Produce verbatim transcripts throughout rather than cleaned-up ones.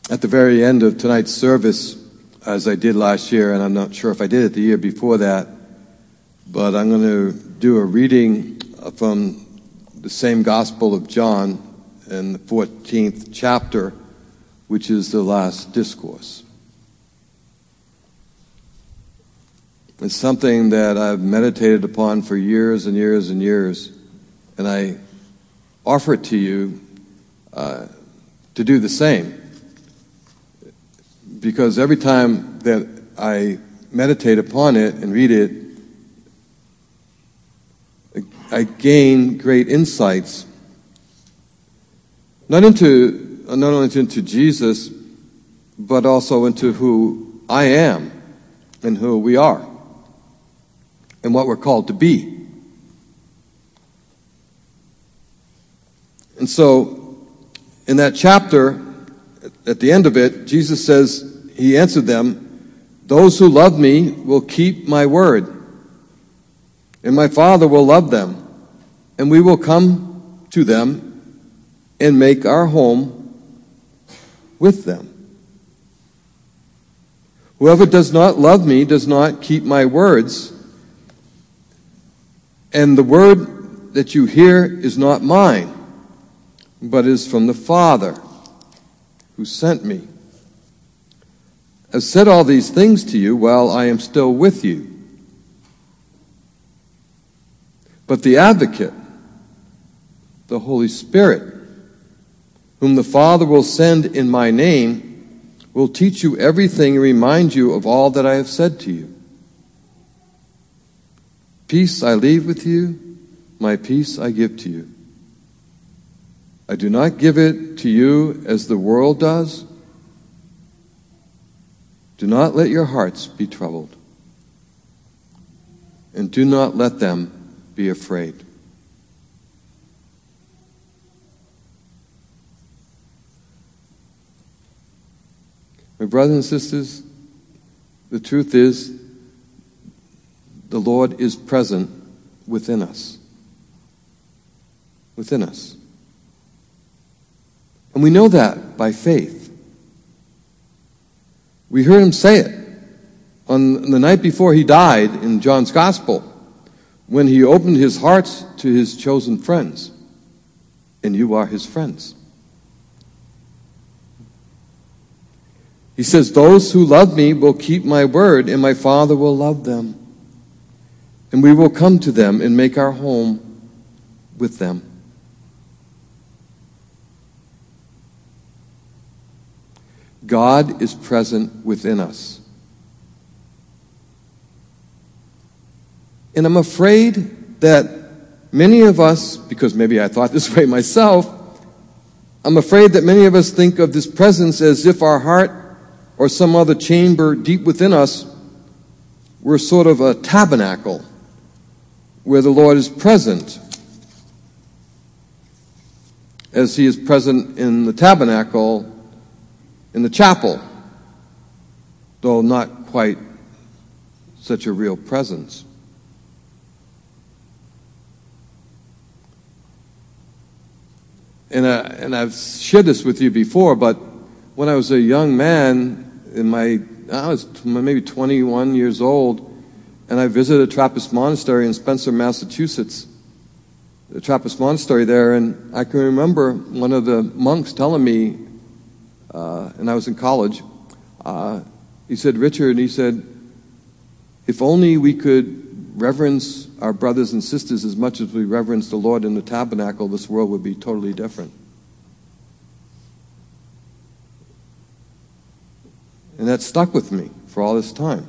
at the very end of tonight's service, as I did last year, and I'm not sure if I did it the year before that, but I'm going to do a reading from the same Gospel of John in the fourteenth chapter, which is the last discourse. It's something that I've meditated upon for years and years and years, and I offer it to you uh, to do the same. Because every time that I meditate upon it and read it, I gain great insights, not into not only into Jesus, but also into who I am and who we are and what we're called to be. And so, in that chapter, at the end of it, Jesus says, he answered them, "Those who love me will keep my word, and my Father will love them, and we will come to them and make our home with them. Whoever does not love me does not keep my words, and the word that you hear is not mine, but is from the Father who sent me. I've said all these things to you while I am still with you. But the Advocate, the Holy Spirit, whom the Father will send in my name, will teach you everything and remind you of all that I have said to you. Peace I leave with you, my peace I give to you. I do not give it to you as the world does. Do not let your hearts be troubled, and do not let them be afraid." My brothers and sisters, the truth is, the Lord is present within us. Within us. And we know that by faith. We heard him say it on the night before he died in John's Gospel, when he opened his hearts to his chosen friends. And you are his friends. He says, "Those who love me will keep my word, and my Father will love them. And we will come to them and make our home with them." God is present within us. And I'm afraid that many of us, because maybe I thought this way myself, I'm afraid that many of us think of this presence as if our heart or some other chamber deep within us were sort of a tabernacle where the Lord is present, as he is present in the tabernacle in the chapel, though not quite such a real presence. And, uh, and I've shared this with you before, but when I was a young man, in my I was maybe twenty-one years old, and I visited Trappist Monastery in Spencer, Massachusetts, the Trappist Monastery there, and I can remember one of the monks telling me, Uh, and I was in college, uh, he said, "Richard," he said, "if only we could reverence our brothers and sisters as much as we reverence the Lord in the tabernacle, this world would be totally different." And that stuck with me for all this time.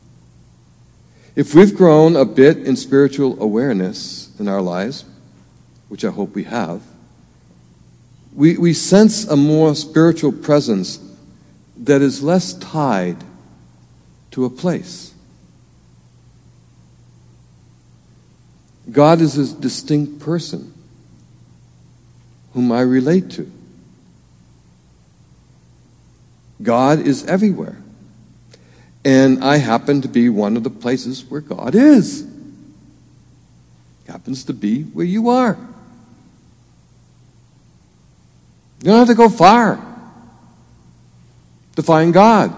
If we've grown a bit in spiritual awareness in our lives, which I hope we have, We, we sense a more spiritual presence that is less tied to a place. God is a distinct person whom I relate to. God is everywhere. And I happen to be one of the places where God is. Happens to be where you are. You don't have to go far. define God.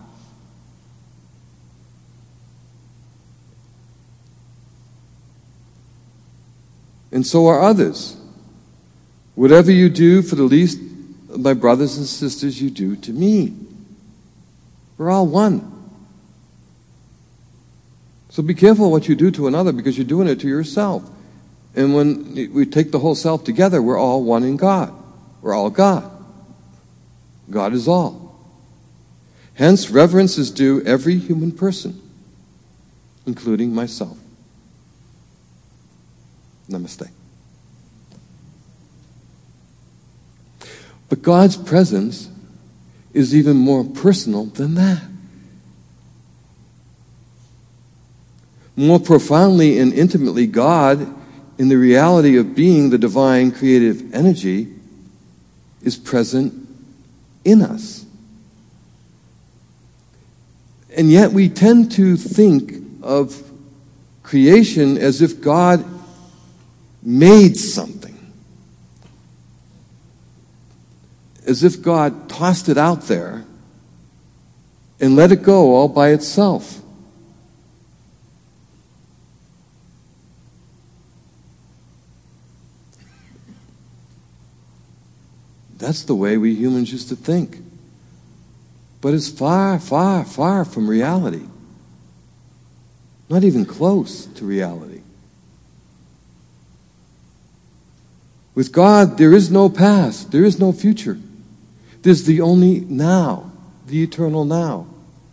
And so are others. Whatever you do for the least of my brothers and sisters, you do to me. We're all one. So be careful what you do to another, because you're doing it to yourself. And when we take the whole self together, we're all one in God. We're all God. God is all. Hence, reverence is due every human person, including myself. Namaste. But God's presence is even more personal than that. More profoundly and intimately, God, in the reality of being the divine creative energy, is present in us. And yet we tend to think of creation as if God made something. As if God tossed it out there and let it go all by itself. That's the way we humans used to think. But it's far, far, far from reality. Not even close to reality. With God, there is no past. There is no future. There's the only now, the eternal now.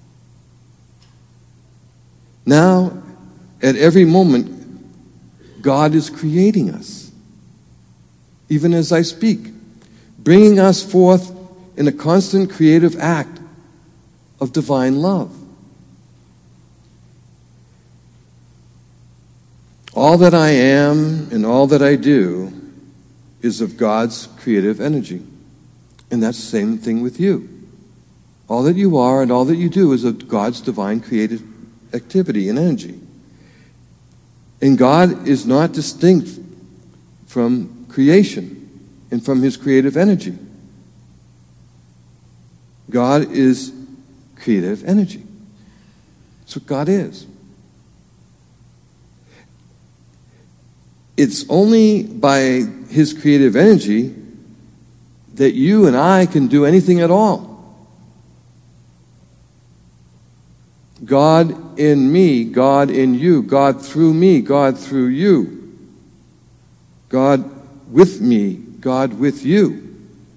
Now, at every moment, God is creating us. Even as I speak. Bringing us forth in a constant creative act of divine love. All that I am and all that I do is of God's creative energy. And that's the same thing with you. All that you are and all that you do is of God's divine creative activity and energy. And God is not distinct from creation and from his creative energy. God is creative energy. That's what God is. It's only by his creative energy that you and I can do anything at all. God in me, God in you, God through me, God through you. God with me, God with you.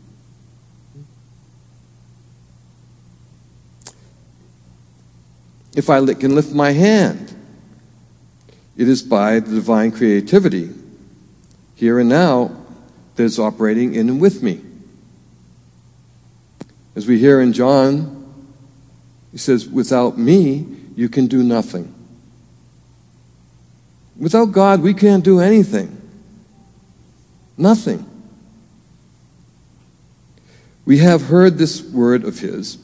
If I can lift my hand, it is by the divine creativity, here and now, that is operating in and with me. As we hear in John, he says, without me, you can do nothing. Without God, we can't do anything. Nothing. We have heard this word of his,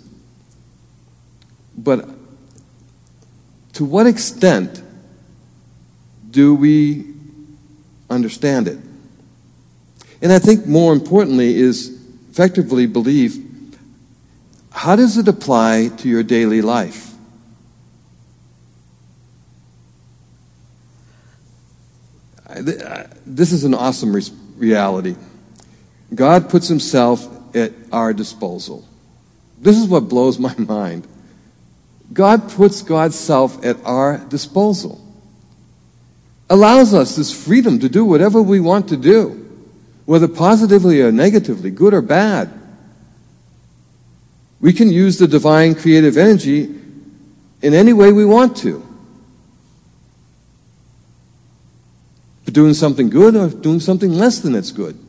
but to what extent do we understand it? And I think more importantly is effectively believe, how does it apply to your daily life? This is an awesome reality. God puts himself at our disposal. This is what blows my mind. God puts God's self at our disposal. Allows us this freedom to do whatever we want to do, whether positively or negatively, good or bad. We can use the divine creative energy in any way we want to. For doing something good or doing something less than it's good.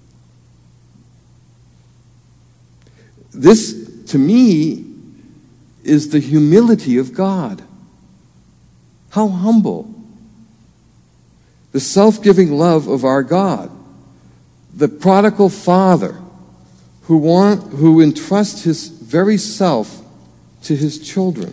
This, to me, is the humility of God. How humble. The self-giving love of our God. The prodigal Father who, want, who entrusts his very self to his children.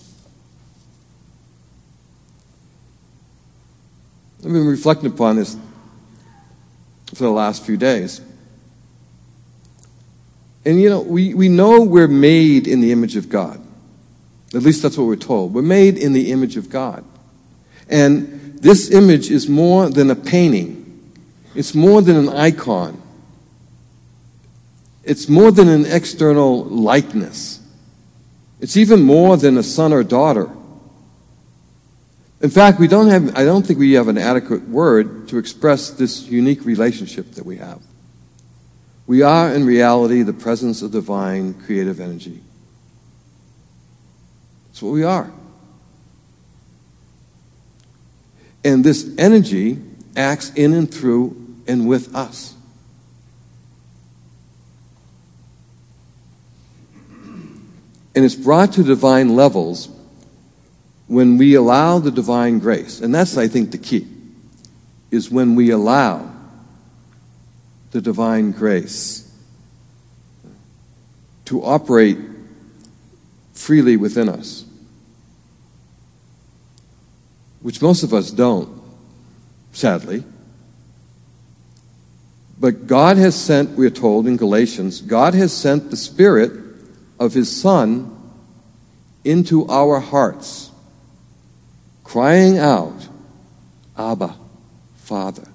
I've been reflecting upon this for the last few days. And you know, we, we know we're made in the image of God. At least that's what we're told. We're made in the image of God. And this image is more than a painting. It's more than an icon. It's more than an external likeness. It's even more than a son or daughter. In fact, we don't have, I don't think we have an adequate word to express this unique relationship that we have. We are, in reality, the presence of divine creative energy. That's what we are. And this energy acts in and through and with us. And it's brought to divine levels when we allow the divine grace. And that's, I think, the key, is when we allow the divine grace to operate freely within us, which most of us don't, sadly. But God has sent, we're told in Galatians, God has sent the Spirit of His Son into our hearts, crying out, Abba, Father.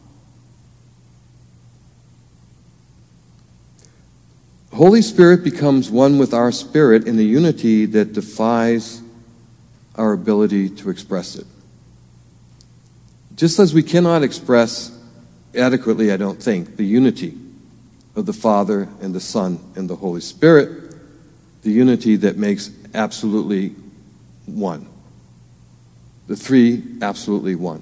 Holy Spirit becomes one with our spirit in a unity that defies our ability to express it. Just as we cannot express adequately, I don't think, the unity of the Father and the Son and the Holy Spirit, the unity that makes absolutely one. The three absolutely one.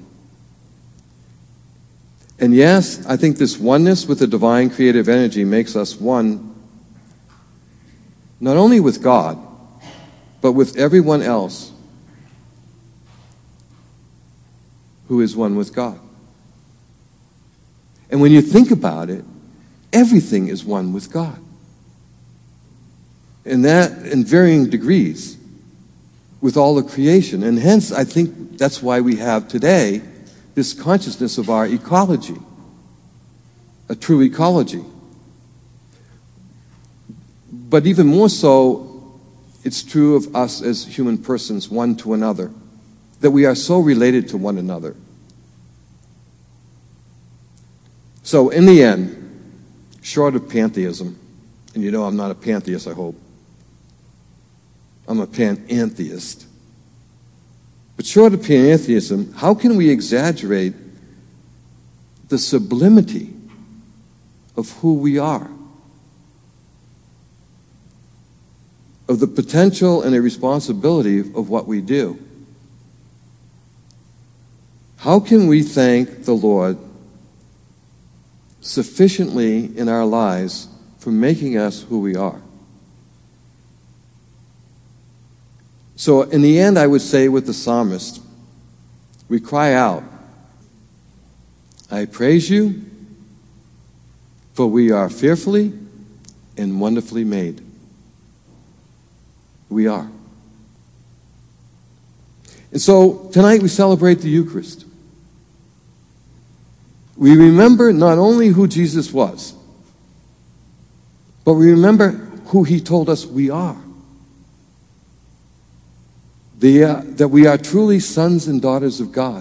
And yes, I think this oneness with the divine creative energy makes us one, not only with God, but with everyone else who is one with God. And when you think about it, everything is one with God. And that in varying degrees with all of creation. And hence, I think that's why we have today this consciousness of our ecology, a true ecology. But even more so, it's true of us as human persons, one to another, that we are so related to one another. So in the end, short of pantheism, and you know I'm not a pantheist, I hope. I'm a panentheist. But short of panentheism, how can we exaggerate the sublimity of who we are? Of the potential and the responsibility of what we do? How can we thank the Lord sufficiently in our lives for making us who we are? So in the end, I would say with the psalmist, we cry out, I praise you, for we are fearfully and wonderfully made. We are. And so tonight we celebrate the Eucharist. We remember not only who Jesus was, but we remember who He told us we are. The, uh, that we are truly sons and daughters of God.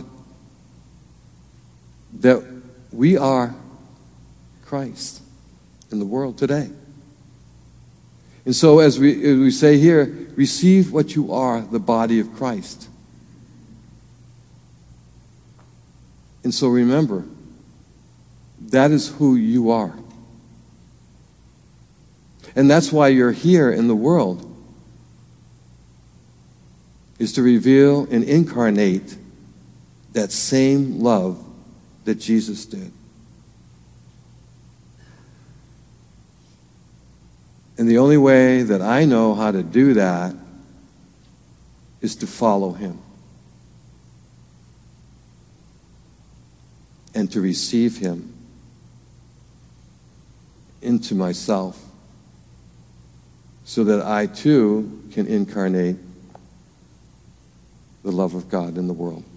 That we are Christ in the world today. And so as we, as we say here, receive what you are, the body of Christ. And so remember, that is who you are. And that's why you're here in the world, is to reveal and incarnate that same love that Jesus did. And the only way that I know how to do that is to follow Him and to receive Him into myself so that I too can incarnate the love of God in the world.